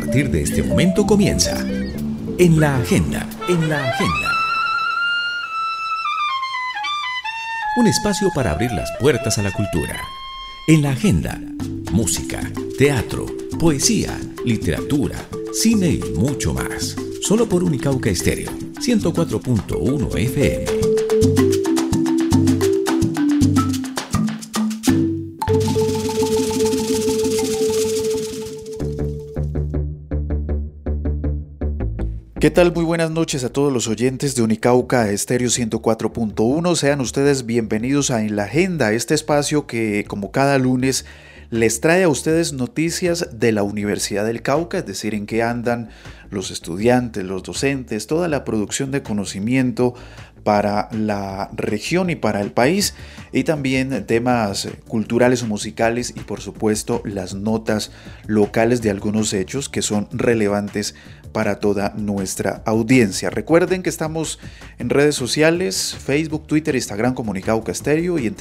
partir de este momento comienza En la Agenda. Un espacio para abrir las puertas a la cultura. En la Agenda, música, teatro, poesía, literatura, cine y mucho más. Solo por Unicauca Estéreo, 104.1 FM. ¿Qué tal? Muy buenas noches a todos los oyentes de Unicauca Estéreo 104.1. Sean ustedes bienvenidos a En la Agenda, este espacio que, como cada lunes, les trae a ustedes noticias de la Universidad del Cauca, es decir, en qué andan los estudiantes, los docentes, toda la producción de conocimiento para la región y para el país, y también temas culturales o musicales y por supuesto las notas locales de algunos hechos que son relevantes para toda nuestra audiencia. Recuerden que estamos en redes sociales, Facebook, Twitter, Instagram como Unicauca Estéreo y en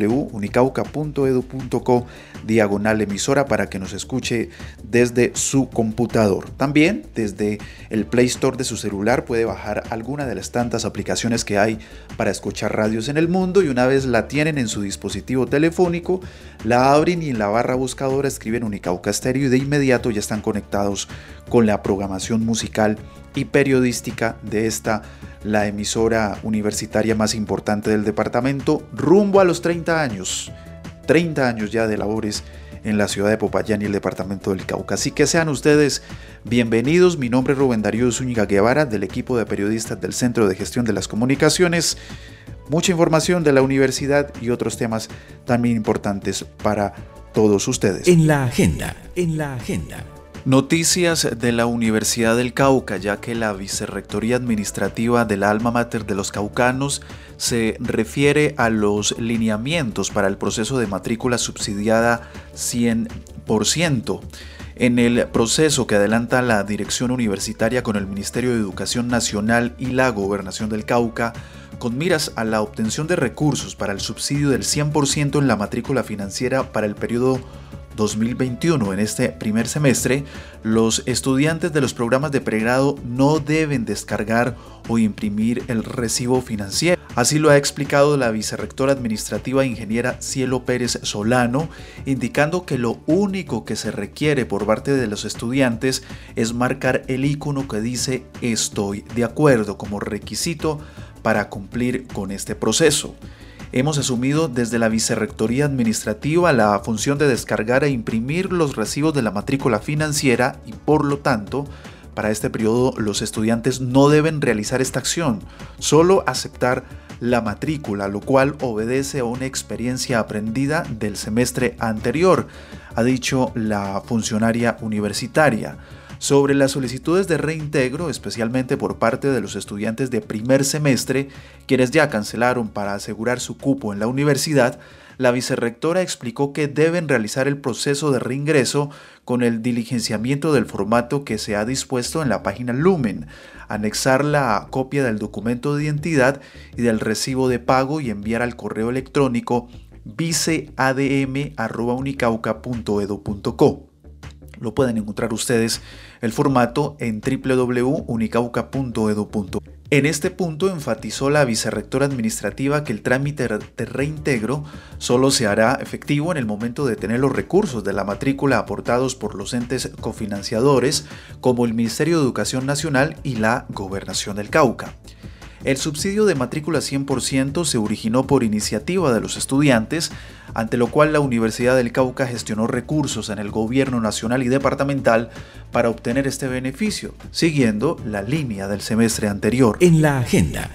www.unicauca.edu.co/emisora para que nos escuche desde su computador. También desde el Play Store de su celular puede bajar alguna de las tantas aplicaciones que hay para escuchar radios en el mundo, y una vez la tienen en su dispositivo telefónico, la abren y en la barra buscadora escriben Unicauca Estéreo y de inmediato ya están conectados con la programación musical y periodística de esta, la emisora universitaria más importante del departamento, rumbo a los 30 años ya de labores en la ciudad de Popayán y el departamento del Cauca. Así que sean ustedes bienvenidos. Mi nombre es Rubén Darío Zúñiga Guevara, del equipo de periodistas del Centro de Gestión de las Comunicaciones. Mucha información de la universidad y otros temas también importantes para todos ustedes. En la Agenda. Noticias de la Universidad del Cauca, ya que la Vicerrectoría Administrativa de la Alma Mater de los Caucanos se refiere a los lineamientos para el proceso de matrícula subsidiada 100%. En el proceso que adelanta la dirección universitaria con el Ministerio de Educación Nacional y la Gobernación del Cauca, con miras a la obtención de recursos para el subsidio del 100% en la matrícula financiera para el periodo 2021. En este primer semestre, los estudiantes de los programas de pregrado no deben descargar o imprimir el recibo financiero. Así lo ha explicado la vicerrectora administrativa ingeniera Cielo Pérez Solano, indicando que lo único que se requiere por parte de los estudiantes es marcar el icono que dice "Estoy de acuerdo" como requisito para cumplir con este proceso. Hemos asumido desde la Vicerrectoría Administrativa la función de descargar e imprimir los recibos de la matrícula financiera y, por lo tanto, para este periodo los estudiantes no deben realizar esta acción, solo aceptar la matrícula, lo cual obedece a una experiencia aprendida del semestre anterior, ha dicho la funcionaria universitaria. Sobre las solicitudes de reintegro, especialmente por parte de los estudiantes de primer semestre, quienes ya cancelaron para asegurar su cupo en la universidad, la vicerrectora explicó que deben realizar el proceso de reingreso con el diligenciamiento del formato que se ha dispuesto en la página Lumen, anexar la copia del documento de identidad y del recibo de pago y enviar al correo electrónico viceadm@unicauca.edu.co. Lo pueden encontrar ustedes el formato en www.unicauca.edu.co. En este punto enfatizó la vicerrectora administrativa que el trámite de reintegro solo se hará efectivo en el momento de tener los recursos de la matrícula aportados por los entes cofinanciadores como el Ministerio de Educación Nacional y la Gobernación del Cauca. El subsidio de matrícula 100% se originó por iniciativa de los estudiantes, ante lo cual la Universidad del Cauca gestionó recursos en el gobierno nacional y departamental para obtener este beneficio, siguiendo la línea del semestre anterior. En la Agenda.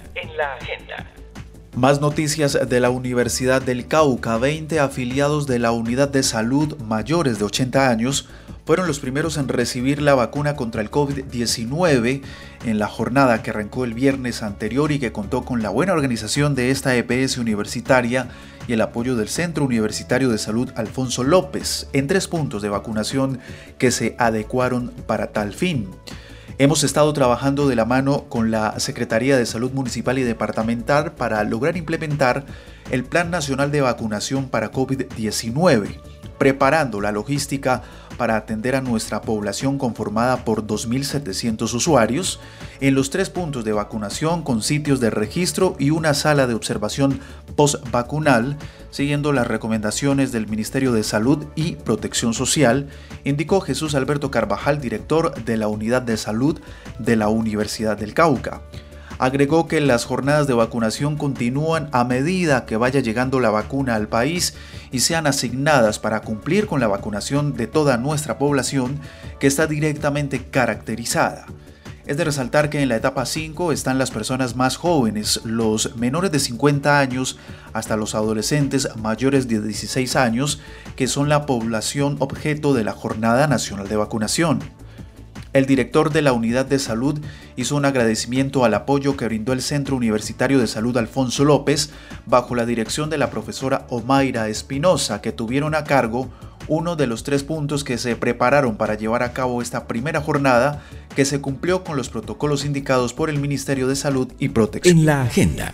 Más noticias de la Universidad del Cauca. 20 afiliados de la Unidad de Salud mayores de 80 años fueron los primeros en recibir la vacuna contra el COVID-19 en la jornada que arrancó el viernes anterior y que contó con la buena organización de esta EPS universitaria y el apoyo del Centro Universitario de Salud Alfonso López en 3 puntos de vacunación que se adecuaron para tal fin. Hemos estado trabajando de la mano con la Secretaría de Salud Municipal y Departamental para lograr implementar el Plan Nacional de Vacunación para COVID-19. preparando la logística para atender a nuestra población conformada por 2.700 usuarios en los 3 puntos de vacunación con sitios de registro y una sala de observación post-vacunal, siguiendo las recomendaciones del Ministerio de Salud y Protección Social, indicó Jesús Alberto Carvajal, director de la Unidad de Salud de la Universidad del Cauca. Agregó que las jornadas de vacunación continúan a medida que vaya llegando la vacuna al país y sean asignadas para cumplir con la vacunación de toda nuestra población que está directamente caracterizada. Es de resaltar que en la etapa 5 están las personas más jóvenes, los menores de 50 años hasta los adolescentes mayores de 16 años, que son la población objeto de la Jornada Nacional de Vacunación. El director de la Unidad de Salud hizo un agradecimiento al apoyo que brindó el Centro Universitario de Salud Alfonso López bajo la dirección de la profesora Omaira Espinosa, que tuvieron a cargo uno de los 3 puntos que se prepararon para llevar a cabo esta primera jornada, que se cumplió con los protocolos indicados por el Ministerio de Salud y Protección. En la agenda.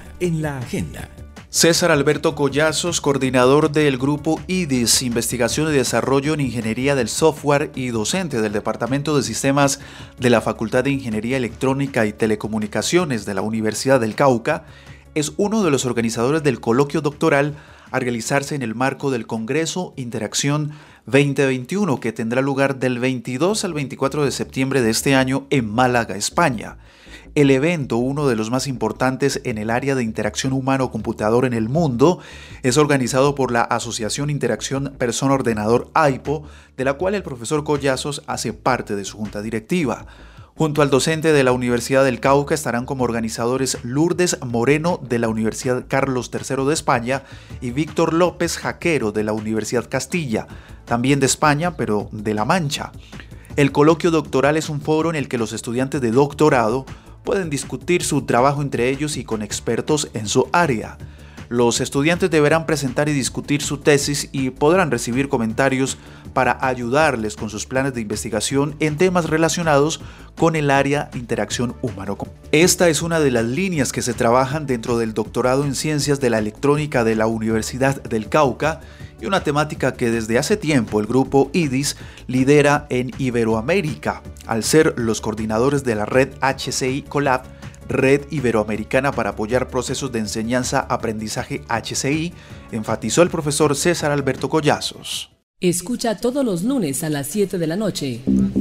César Alberto Collazos, coordinador del Grupo IDIS, Investigación y Desarrollo en Ingeniería del Software y docente del Departamento de Sistemas de la Facultad de Ingeniería Electrónica y Telecomunicaciones de la Universidad del Cauca, es uno de los organizadores del coloquio doctoral a realizarse en el marco del Congreso Interacción 2021, que tendrá lugar del 22 al 24 de septiembre de este año en Málaga, España. El evento, uno de los más importantes en el área de interacción humano-computador en el mundo, es organizado por la Asociación Interacción Persona-Ordenador AIPO, de la cual el profesor Collazos hace parte de su junta directiva. Junto al docente de la Universidad del Cauca estarán como organizadores Lourdes Moreno de la Universidad Carlos III de España y Víctor López Jaquero de la Universidad Castilla, también de España, pero de La Mancha. El coloquio doctoral es un foro en el que los estudiantes de doctorado pueden discutir su trabajo entre ellos y con expertos en su área. Los estudiantes deberán presentar y discutir su tesis y podrán recibir comentarios para ayudarles con sus planes de investigación en temas relacionados con el área de interacción humano. Esta es una de las líneas que se trabajan dentro del doctorado en Ciencias de la Electrónica de la Universidad del Cauca y una temática que desde hace tiempo el grupo IDIS lidera en Iberoamérica, al ser los coordinadores de la red HCI Colab, Red Iberoamericana para apoyar procesos de enseñanza-aprendizaje HCI, enfatizó el profesor César Alberto Collazos. Escucha todos los lunes a las 7 de la noche.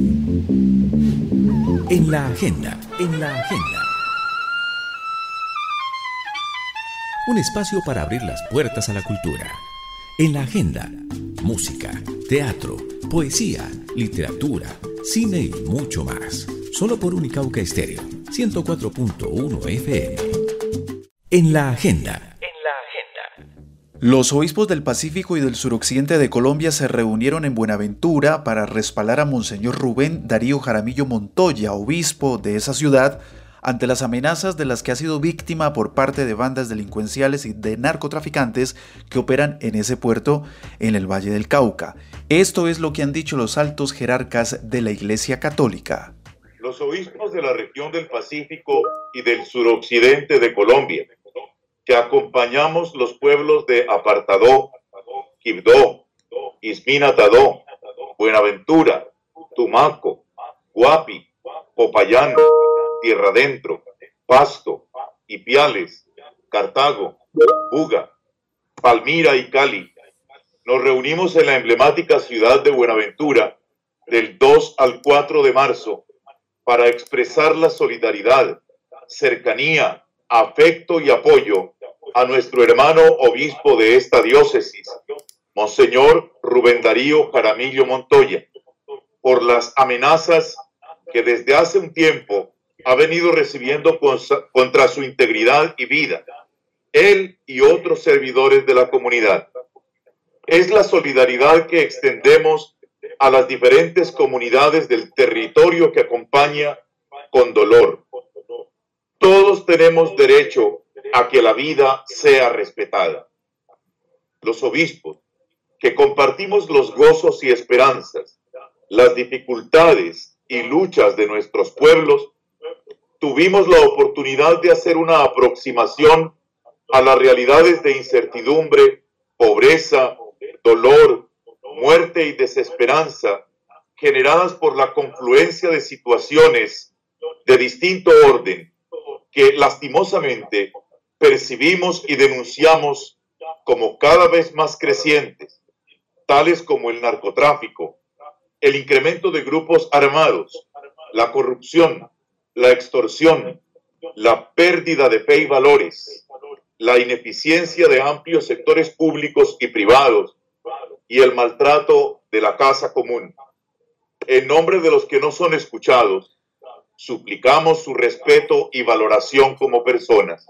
En la agenda. Un espacio para abrir las puertas a la cultura. En la agenda, música, teatro, poesía, literatura, cine y mucho más. Solo por Unicauca Estéreo, 104.1 FM. En la agenda. Los obispos del Pacífico y del suroccidente de Colombia se reunieron en Buenaventura para respaldar a Monseñor Rubén Darío Jaramillo Montoya, obispo de esa ciudad, ante las amenazas de las que ha sido víctima por parte de bandas delincuenciales y de narcotraficantes que operan en ese puerto en el Valle del Cauca. Esto es lo que han dicho los altos jerarcas de la Iglesia Católica. Los obispos de la región del Pacífico y del suroccidente de Colombia, que acompañamos los pueblos de Apartadó, Quibdó, Isminatadó, Buenaventura, Tumaco, Guapi, Popayán, Tierra Adentro, Pasto, Ipiales, Cartago, Buga, Palmira y Cali. Nos reunimos en la emblemática ciudad de Buenaventura del 2 al 4 de marzo para expresar la solidaridad, cercanía, afecto y apoyo a nuestro hermano obispo de esta diócesis, Monseñor Rubén Darío Jaramillo Montoya, por las amenazas que desde hace un tiempo ha venido recibiendo contra su integridad y vida, él y otros servidores de la comunidad. Es la solidaridad que extendemos a las diferentes comunidades del territorio que acompaña con dolor. Todos tenemos derecho a que la vida sea respetada. Los obispos, que compartimos los gozos y esperanzas, las dificultades y luchas de nuestros pueblos, tuvimos la oportunidad de hacer una aproximación a las realidades de incertidumbre, pobreza, dolor, muerte muerte y desesperanza generadas por la confluencia de situaciones de distinto orden que lastimosamente percibimos y denunciamos como cada vez más crecientes, tales como el narcotráfico, el incremento de grupos armados, la corrupción, la extorsión, la pérdida de fe y valores, la ineficiencia de amplios sectores públicos y privados y el maltrato de la casa común. En nombre de los que no son escuchados, suplicamos su respeto y valoración como personas.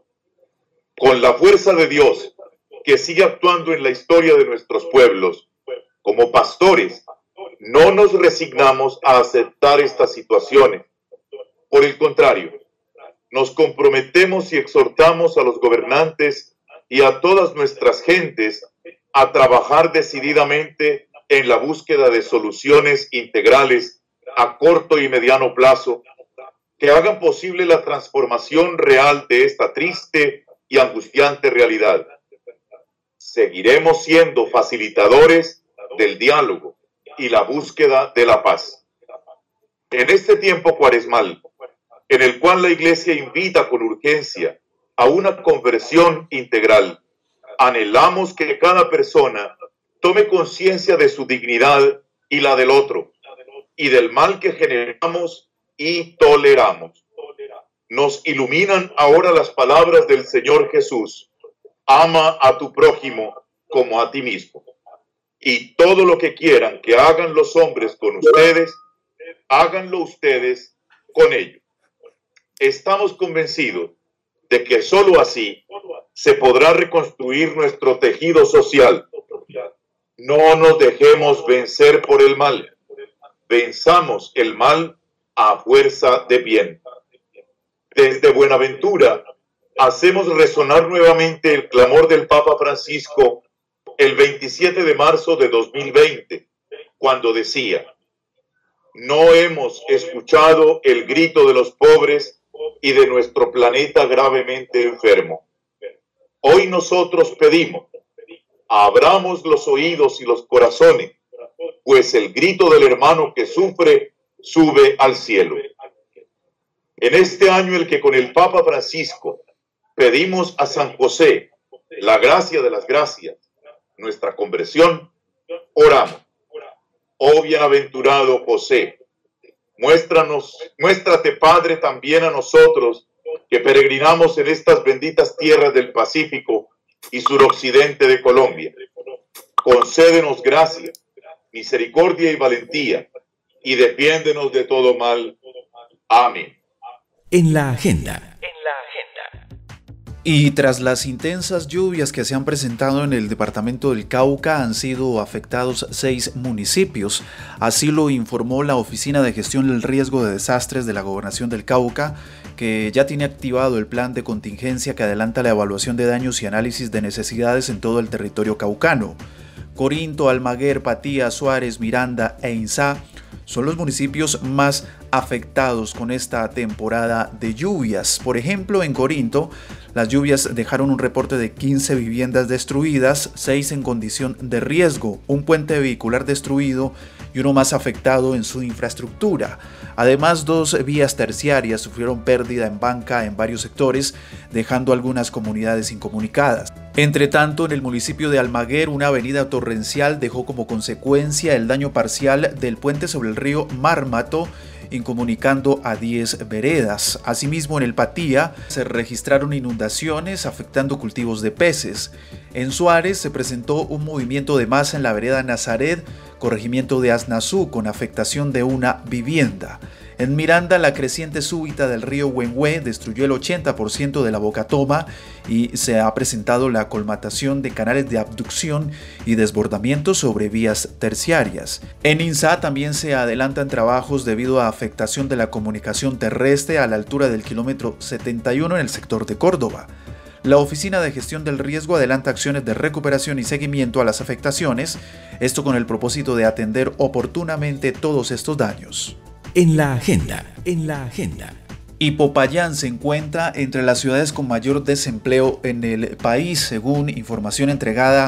Con la fuerza de Dios, que sigue actuando en la historia de nuestros pueblos, como pastores, no nos resignamos a aceptar estas situaciones. Por el contrario, nos comprometemos y exhortamos a los gobernantes y a todas nuestras gentes a trabajar decididamente en la búsqueda de soluciones integrales a corto y mediano plazo que hagan posible la transformación real de esta triste y angustiante realidad. Seguiremos siendo facilitadores del diálogo y la búsqueda de la paz. En este tiempo cuaresmal, en el cual la Iglesia invita con urgencia a una conversión integral, anhelamos que cada persona tome conciencia de su dignidad y la del otro, y del mal que generamos y toleramos. Nos iluminan ahora las palabras del Señor Jesús: ama a tu prójimo como a ti mismo. Y todo lo que quieran que hagan los hombres con ustedes, háganlo ustedes con ellos. Estamos convencidos de que sólo así se podrá reconstruir nuestro tejido social. No nos dejemos vencer por el mal. Venzamos el mal a fuerza de bien. Desde Buenaventura hacemos resonar nuevamente el clamor del Papa Francisco el 27 de marzo de 2020, cuando decía: no hemos escuchado el grito de los pobres y de nuestro planeta gravemente enfermo. Hoy nosotros pedimos: abramos los oídos y los corazones, pues el grito del hermano que sufre sube al cielo. En este año en el que con el Papa Francisco pedimos a San José la gracia de las gracias, nuestra conversión, oramos: oh bienaventurado José, muéstrate, Padre, también a nosotros que peregrinamos en estas benditas tierras del Pacífico y suroccidente de Colombia. Concédenos gracia, misericordia y valentía, y defiéndenos de todo mal. Amén. En la agenda. Y tras las intensas lluvias que se han presentado en el departamento del Cauca, han sido afectados 6 municipios. Así lo informó la Oficina de Gestión del Riesgo de Desastres de la Gobernación del Cauca, que ya tiene activado el plan de contingencia que adelanta la evaluación de daños y análisis de necesidades en todo el territorio caucano. Corinto, Almaguer, Patía, Suárez, Miranda e Inzá son los municipios más afectados con esta temporada de lluvias. Por ejemplo, en Corinto, las lluvias dejaron un reporte de 15 viviendas destruidas, 6 en condición de riesgo, un puente vehicular destruido y uno más afectado en su infraestructura. Además, 2 vías terciarias sufrieron pérdida en banca en varios sectores, dejando algunas comunidades incomunicadas. Entre tanto, en el municipio de Almaguer, una avenida torrencial dejó como consecuencia el daño parcial del puente sobre el río Mármato, incomunicando a 10 veredas. Asimismo, en el Patía se registraron inundaciones afectando cultivos de peces. En Suárez se presentó un movimiento de masa en la vereda Nazaret, corregimiento de Aznazú, con afectación de una vivienda. En Miranda, la creciente súbita del río Huenhue destruyó el 80% de la Bocatoma y se ha presentado la colmatación de canales de abducción y desbordamiento sobre vías terciarias. En Inzá también se adelantan trabajos debido a afectación de la comunicación terrestre a la altura del kilómetro 71 en el sector de Córdoba. La Oficina de Gestión del Riesgo adelanta acciones de recuperación y seguimiento a las afectaciones, esto con el propósito de atender oportunamente todos estos daños. En la agenda. Y Popayán se encuentra entre las ciudades con mayor desempleo en el país, según información entregada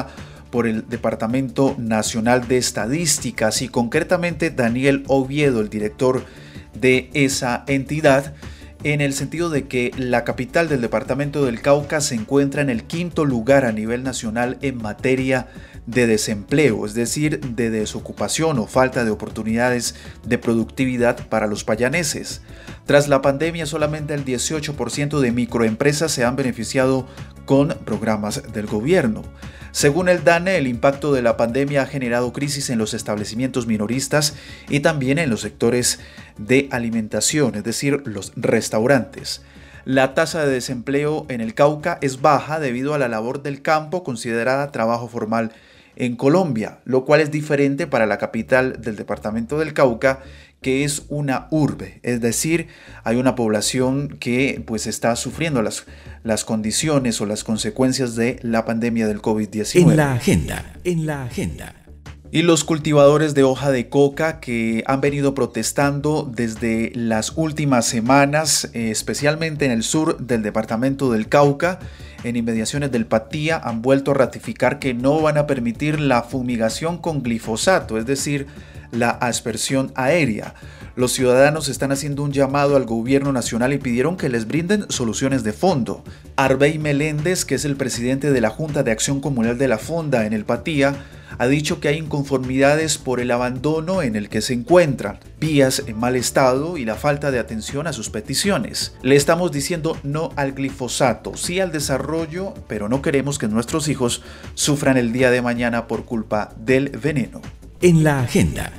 por el Departamento Nacional de Estadísticas y concretamente Daniel Oviedo, el director de esa entidad, en el sentido de que la capital del departamento del Cauca se encuentra en el 5º lugar a nivel nacional en materia de desempleo, es decir, de desocupación o falta de oportunidades de productividad para los payaneses. Tras la pandemia, solamente el 18% de microempresas se han beneficiado con programas del gobierno. Según el DANE, el impacto de la pandemia ha generado crisis en los establecimientos minoristas y también en los sectores de alimentación, es decir, los restaurantes. La tasa de desempleo en el Cauca es baja debido a la labor del campo considerada trabajo formal en Colombia, lo cual es diferente para la capital del departamento del Cauca, que es una urbe, es decir, hay una población que pues está sufriendo las condiciones o las consecuencias de la pandemia del COVID-19. En la agenda. Y los cultivadores de hoja de coca que han venido protestando desde las últimas semanas, especialmente en el sur del departamento del Cauca, en inmediaciones del Patía, han vuelto a ratificar que no van a permitir la fumigación con glifosato, es decir, la aspersión aérea. Los ciudadanos están haciendo un llamado al gobierno nacional y pidieron que les brinden soluciones de fondo. Arbey Meléndez, que es el presidente de la Junta de Acción Comunal de la Fonda en el Patía, ha dicho que hay inconformidades por el abandono en el que se encuentran, vías en mal estado y la falta de atención a sus peticiones. Le estamos diciendo no al glifosato, sí al desarrollo, pero no queremos que nuestros hijos sufran el día de mañana por culpa del veneno. En la agenda.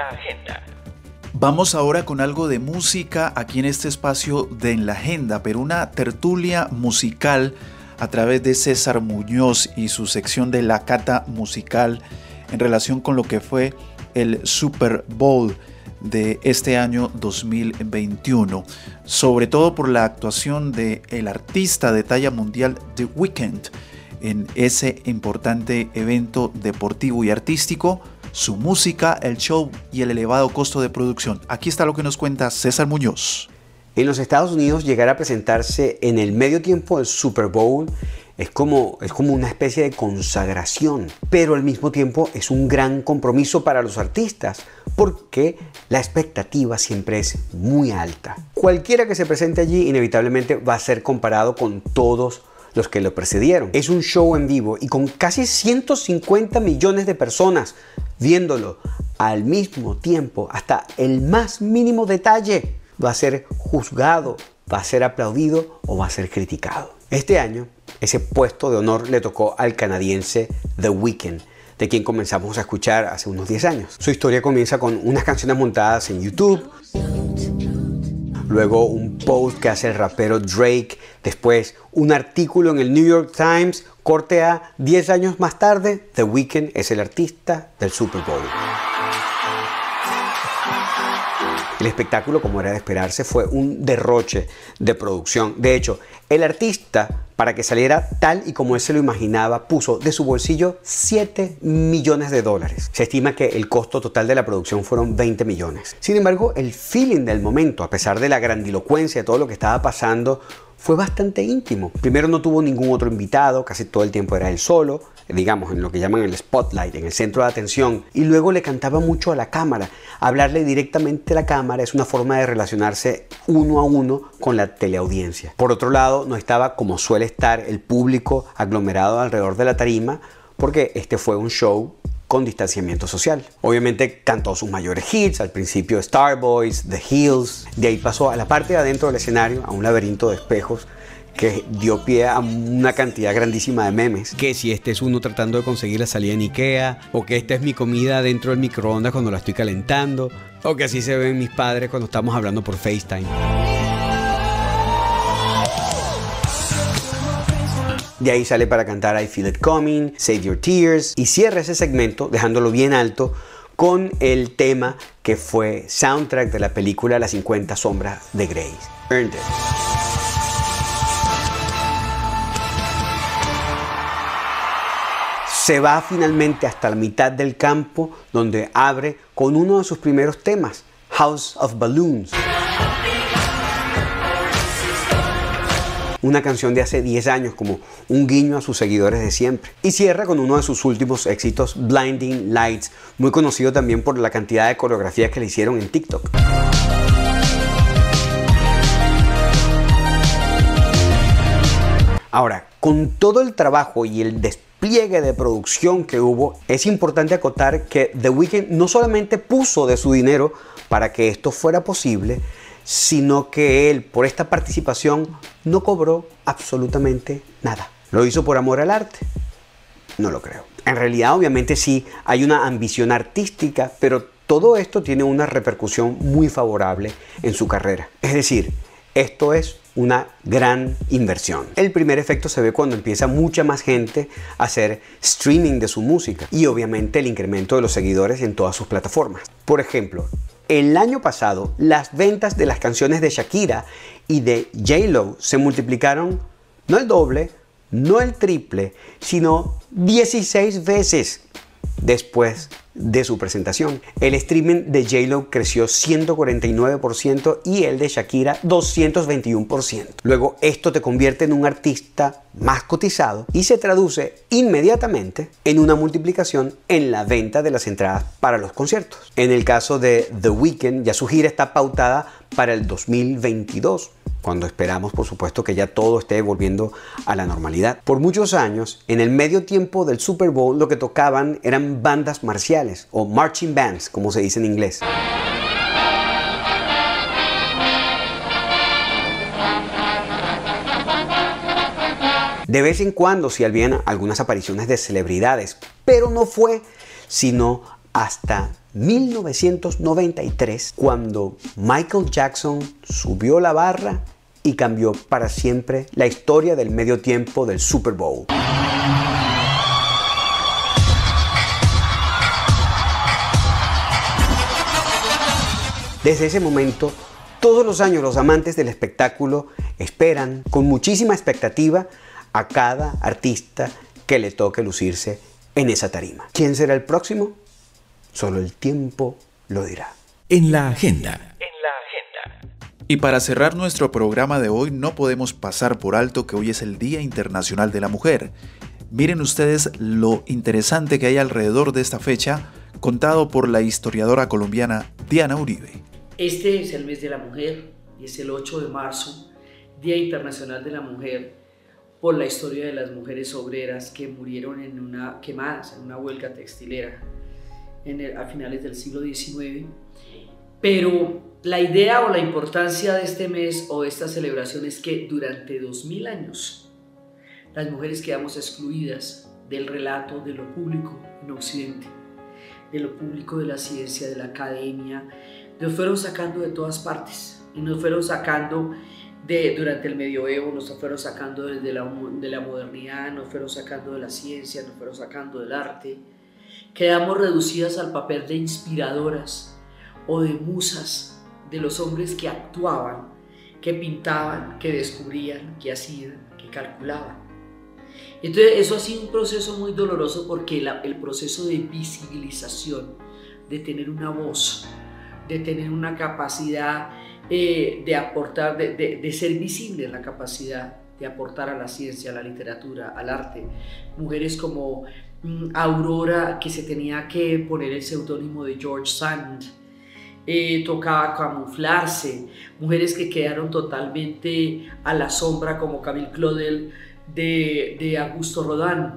Vamos ahora con algo de música aquí en este espacio de En la Agenda, pero una tertulia musical a través de César Muñoz y su sección de la cata musical en relación con lo que fue el Super Bowl de este año 2021, sobre todo por la actuación del artista de talla mundial The Weeknd en ese importante evento deportivo y artístico, su música, el show y el elevado costo de producción. Aquí está lo que nos cuenta César Muñoz. En los Estados Unidos, llegar a presentarse en el medio tiempo del Super Bowl es como una especie de consagración, pero al mismo tiempo es un gran compromiso para los artistas, porque la expectativa siempre es muy alta. Cualquiera que se presente allí inevitablemente va a ser comparado con todos los que lo precedieron. Es un show en vivo y con casi 150 millones de personas viéndolo al mismo tiempo, hasta el más mínimo detalle va a ser juzgado, va a ser aplaudido o va a ser criticado. Este año, ese puesto de honor le tocó al canadiense The Weeknd, de quien comenzamos a escuchar hace unos 10 años. Su historia comienza con unas canciones montadas en YouTube, luego un post que hace el rapero Drake, después un artículo en el New York Times, corte a 10 años más tarde, The Weeknd es el artista del Super Bowl. El espectáculo, como era de esperarse, fue un derroche de producción. De hecho, el artista, para que saliera tal y como él se lo imaginaba, puso de su bolsillo $7 millones. Se estima que el costo total de la producción fueron 20 millones. Sin embargo, el feeling del momento, a pesar de la grandilocuencia de todo lo que estaba pasando, fue bastante íntimo. Primero, no tuvo ningún otro invitado, casi todo el tiempo era él solo, digamos en lo que llaman el spotlight, en el centro de atención, y luego le cantaba mucho a la cámara. Hablarle directamente a la cámara es una forma de relacionarse uno a uno con la teleaudiencia. Por otro lado, no estaba como suele estar el público aglomerado alrededor de la tarima, porque este fue un show con distanciamiento social. Obviamente cantó sus mayores hits, al principio Starboys, The Hills, de ahí pasó a la parte de adentro del escenario, a un laberinto de espejos que dio pie a una cantidad grandísima de memes. Que si este es uno tratando de conseguir la salida en Ikea, o que esta es mi comida dentro del microondas cuando la estoy calentando, o que así se ven mis padres cuando estamos hablando por FaceTime. De ahí sale para cantar I Feel It Coming, Save Your Tears, y cierra ese segmento dejándolo bien alto con el tema que fue soundtrack de la película Las 50 sombras de Grey, Earned It. Se va finalmente hasta la mitad del campo, donde abre con uno de sus primeros temas, House of Balloons. una canción de hace 10 años como un guiño a sus seguidores de siempre. Y cierra con uno de sus últimos éxitos, Blinding Lights, muy conocido también por la cantidad de coreografías que le hicieron en TikTok. Ahora, con todo el trabajo y el despliegue de producción que hubo, es importante acotar que The Weeknd no solamente puso de su dinero para que esto fuera posible, sino que él, por esta participación, no cobró absolutamente nada. ¿Lo hizo por amor al arte? No lo creo. En realidad, obviamente sí, hay una ambición artística, pero todo esto tiene una repercusión muy favorable en su carrera. Es decir, esto es una gran inversión. El primer efecto se ve cuando empieza mucha más gente a hacer streaming de su música y obviamente el incremento de los seguidores en todas sus plataformas. Por ejemplo, el año pasado las ventas de las canciones de Shakira y de J-Lo se multiplicaron no el doble, no el triple, sino 16 veces después de su presentación. El streaming de J-Lo creció 149% y el de Shakira 221%. Luego esto te convierte en un artista más cotizado y se traduce inmediatamente en una multiplicación en la venta de las entradas para los conciertos. En el caso de The Weeknd, ya su gira está pautada para el 2022. Cuando esperamos, por supuesto, que ya todo esté volviendo a la normalidad. Por muchos años, en el medio tiempo del Super Bowl, lo que tocaban eran bandas marciales, o marching bands, como se dice en inglés. De vez en cuando sí habían algunas apariciones de celebridades, pero no fue sino hasta 1993, cuando Michael Jackson subió la barra y cambió para siempre la historia del medio tiempo del Super Bowl. Desde ese momento, todos los años los amantes del espectáculo esperan con muchísima expectativa a cada artista que le toque lucirse en esa tarima. ¿Quién será el próximo? Solo el tiempo lo dirá. En la agenda. Y para cerrar nuestro programa de hoy, no podemos pasar por alto que hoy es el Día Internacional de la Mujer. Miren ustedes lo interesante que hay alrededor de esta fecha, contado por la historiadora colombiana Diana Uribe. Este es el mes de la mujer y es el 8 de marzo, Día Internacional de la Mujer, por la historia de las mujeres obreras que murieron quemadas en una huelga textilera a finales del siglo XIX. Pero la idea o la importancia de este mes o de esta celebración es que durante 2000 años las mujeres quedamos excluidas del relato de lo público en Occidente, de lo público de la ciencia, de la academia. Nos fueron sacando de todas partes y nos fueron sacando durante el medioevo, nos fueron sacando de la modernidad, nos fueron sacando de la ciencia, nos fueron sacando del arte. Quedamos reducidas al papel de inspiradoras o de musas de los hombres que actuaban, que pintaban, que descubrían, que hacían, que calculaban. Entonces eso ha sido un proceso muy doloroso porque el proceso de visibilización, de tener una voz, de tener una capacidad de aportar, de ser visible en la capacidad de aportar a la ciencia, a la literatura, al arte. Mujeres como Aurora, que se tenía que poner el seudónimo de George Sand, tocaba camuflarse. Mujeres que quedaron totalmente a la sombra, como Camille Claudel de Augusto Rodin.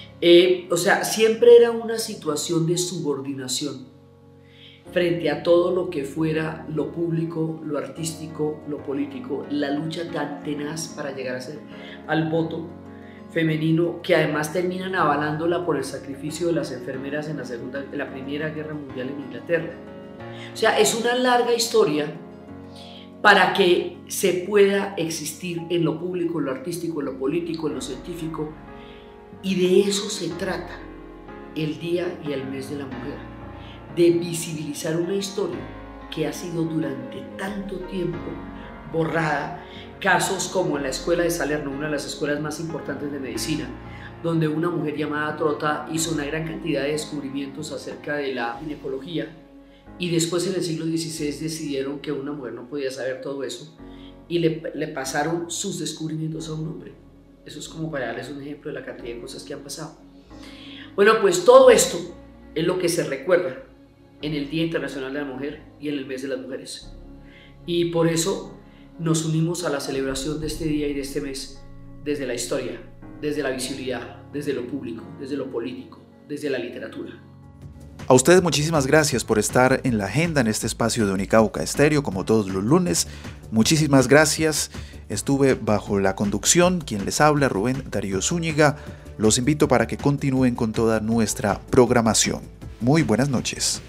O sea, siempre era una situación de subordinación frente a todo lo que fuera lo público, lo artístico, lo político, la lucha tan tenaz para llegar al voto femenino, que además terminan avalándola por el sacrificio de las enfermeras en la Primera Guerra Mundial en Inglaterra. O sea, es una larga historia para que se pueda existir en lo público, en lo artístico, en lo político, en lo científico, y de eso se trata el Día y el Mes de la Mujer, de visibilizar una historia que ha sido durante tanto tiempo borrada. Casos como en la escuela de Salerno, una de las escuelas más importantes de medicina, donde una mujer llamada Trota hizo una gran cantidad de descubrimientos acerca de la ginecología, y después en el siglo XVI decidieron que una mujer no podía saber todo eso y le pasaron sus descubrimientos a un hombre. Eso es como para darles un ejemplo de la cantidad de cosas que han pasado. Bueno, pues todo esto es lo que se recuerda en el Día Internacional de la Mujer y en el Mes de las Mujeres. Y por eso nos unimos a la celebración de este día y de este mes desde la historia, desde la visibilidad, desde lo público, desde lo político, desde la literatura. A ustedes muchísimas gracias por estar en la agenda en este espacio de Unicauca Estéreo, como todos los lunes. Muchísimas gracias. Estuve bajo la conducción, quien les habla, Rubén Darío Zúñiga. Los invito para que continúen con toda nuestra programación. Muy buenas noches.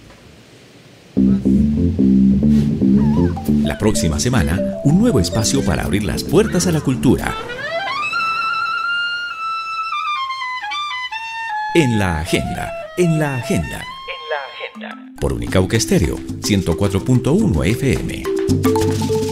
La próxima semana, un nuevo espacio para abrir las puertas a la cultura. En la agenda, en la agenda. Por Unicauca Estéreo, 104.1 FM.